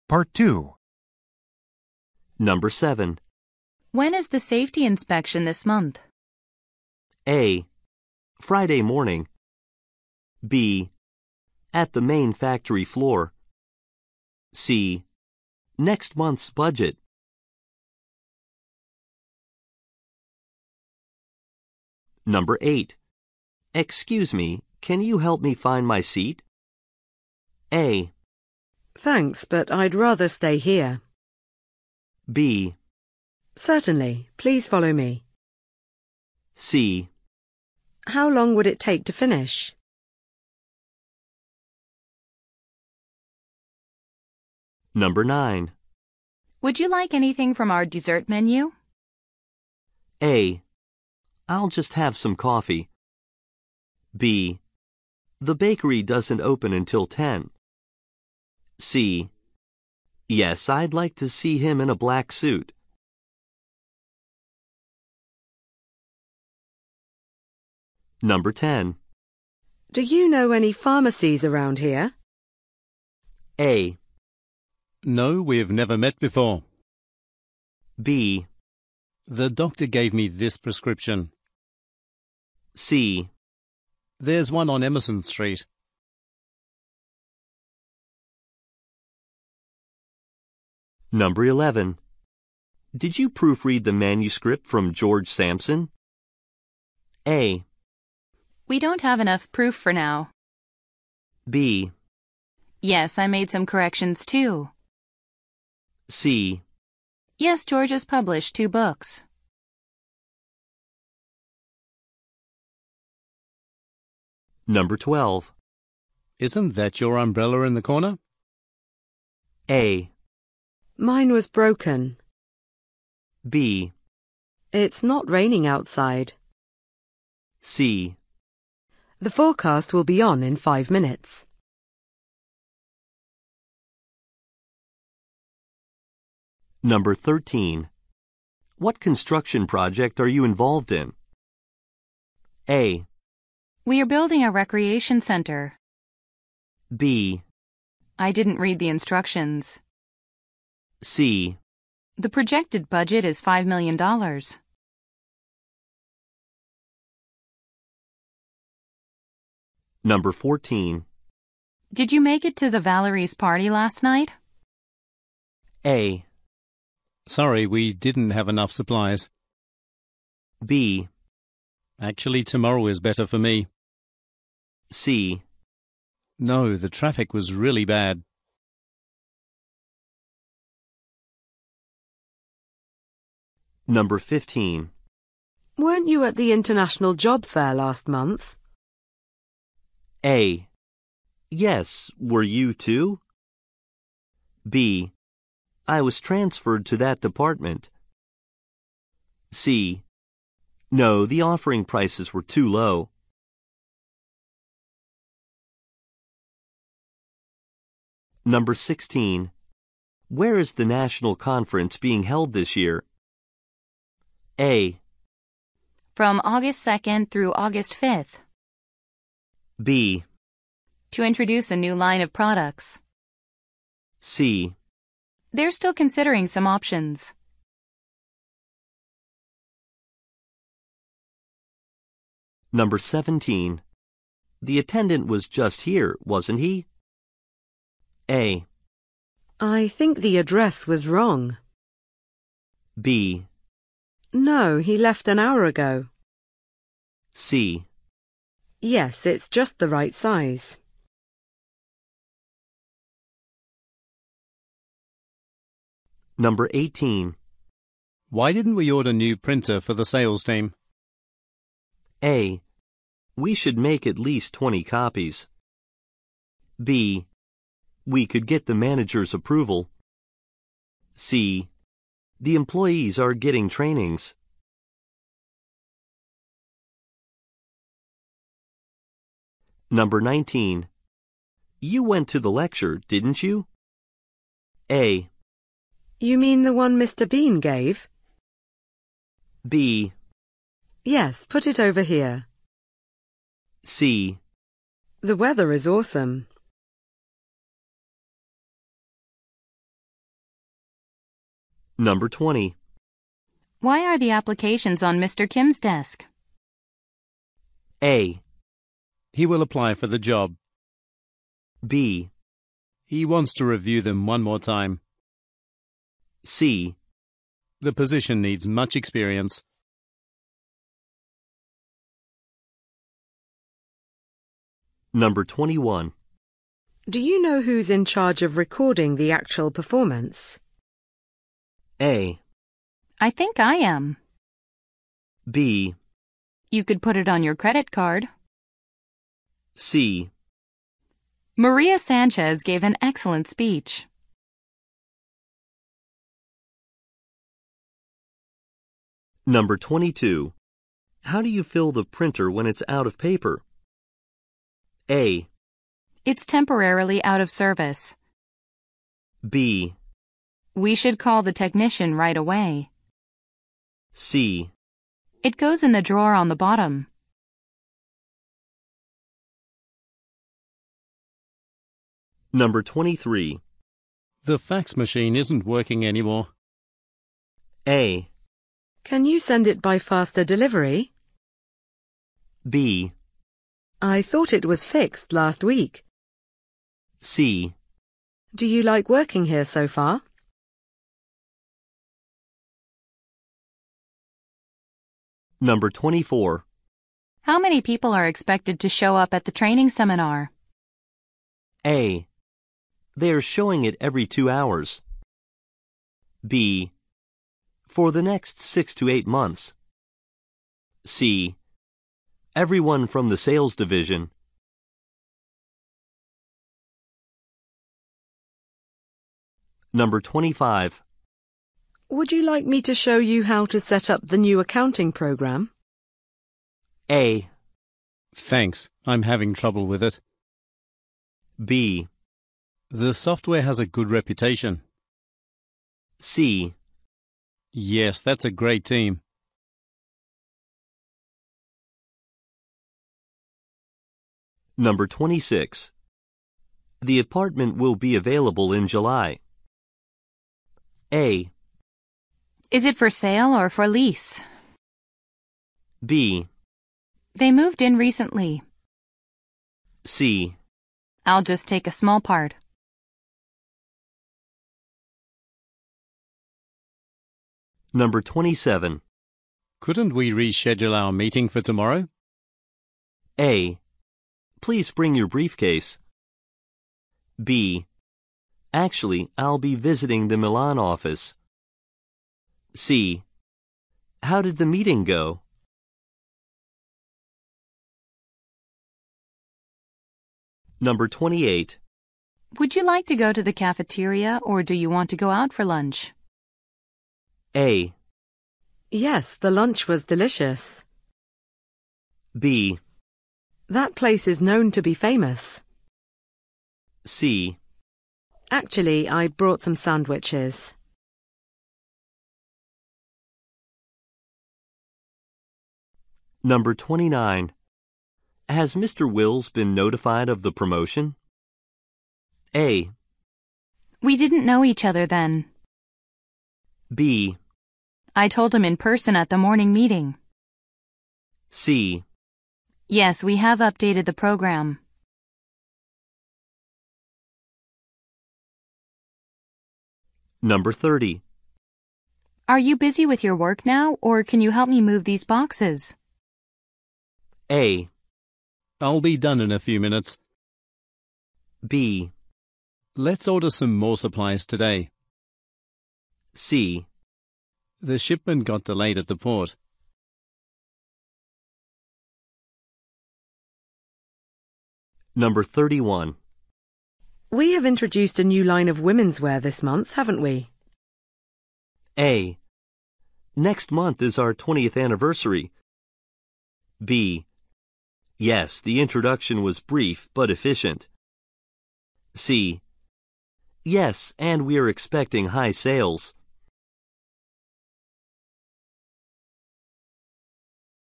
Part 2. Number 7. When is the safety inspection this month? A. Friday morning. B. At the main factory floor. C. Next month's budget. Number 8. Excuse me, can you help me find my seat? A. Thanks, but I'd rather stay here. B. Certainly. Please follow me. C. How long would it take to finish? Number 9. Would you like anything from our dessert menu? A. I'll just have some coffee. B. The bakery doesn't open until 10. C. Yes, I'd like to see him in a black suit. Number 10. Do you know any pharmacies around here? A. No, we've never met before. B. The doctor gave me this prescription. C. There's one on Emerson Street. Number 11. Did you proofread the manuscript from George Sampson? A. We don't have enough proof for now. B. Yes, I made some corrections too. C. Yes, George has published 2 books. Number 12. Isn't that your umbrella in the corner? A. Mine was broken. B. It's not raining outside. C. The forecast will be on in 5 minutes. Number 13. What construction project are you involved in? A. We are building a recreation center. B. I didn't read the instructions. C. The projected budget is $5 million. Number 14. Did you make it to the Valerie's party last night? A. Sorry, we didn't have enough supplies. B. Actually, tomorrow is better for me. C. No, the traffic was really bad. Number 15. Weren't you at the International Job Fair last month? A. Yes, were you too? B. I was transferred to that department. C. No, the offering prices were too low. Number 16. Where is the national conference being held this year? A. From August 2nd through August 5th. B. To introduce a new line of products. C. They're still considering some options. Number 17. The attendant was just here, wasn't he? A. I think the address was wrong. B. No, he left an hour ago. C. Yes, it's just the right size. Number 18. Why didn't we order new printer for the sales team? A. We should make at least 20 copies. B. We could get the manager's approval. C. The employees are getting trainings. Number 19. You went to the lecture, didn't you? A. You mean the one Mr. Bean gave? B. Yes, put it over here. C. The weather is awesome. Number 20. Why are the applications on Mr. Kim's desk? A. He will apply for the job. B. He wants to review them one more time. C. The position needs much experience. Number 21. Do you know who's in charge of recording the actual performance? A. I think I am. B. You could put it on your credit card. C. Maria Sanchez gave an excellent speech. Number 22. How do you fill the printer when it's out of paper? A. It's temporarily out of service. B. We should call the technician right away. C. It goes in the drawer on the bottom. Number 23. The fax machine isn't working anymore. A. Can you send it by faster delivery? B. I thought it was fixed last week. C. Do you like working here so far? Number 24. How many people are expected to show up at the training seminar? A. They are showing it every 2 hours. B. For the next 6 to 8 months. C. Everyone from the sales division. Number 25. Would you like me to show you how to set up the new accounting program? A. Thanks, I'm having trouble with it. B. The software has a good reputation. C. Yes, that's a great team. Number 26. The apartment will be available in July. A. Is it for sale or for lease? B. They moved in recently. C. I'll just take a small part. Number 27. Couldn't we reschedule our meeting for tomorrow? A. Please bring your briefcase. B. Actually, I'll be visiting the Milan office. C. How did the meeting go? Number 28. Would you like to go to the cafeteria or do you want to go out for lunch? A. Yes, the lunch was delicious. B. That place is known to be famous. C. Actually, I brought some sandwiches. Number 29. Has Mr. Wills been notified of the promotion? A. We didn't know each other then. B. I told him in person at the morning meeting. C. Yes, we have updated the program. Number 30. Are you busy with your work now, or can you help me move these boxes? A. I'll be done in a few minutes. B. Let's order some more supplies today. C. The shipment got delayed at the port. Number 31. We have introduced a new line of women's wear this month, haven't we? A. Next month is our 20th anniversary. B. Yes, the introduction was brief but efficient. C. Yes, and we are expecting high sales.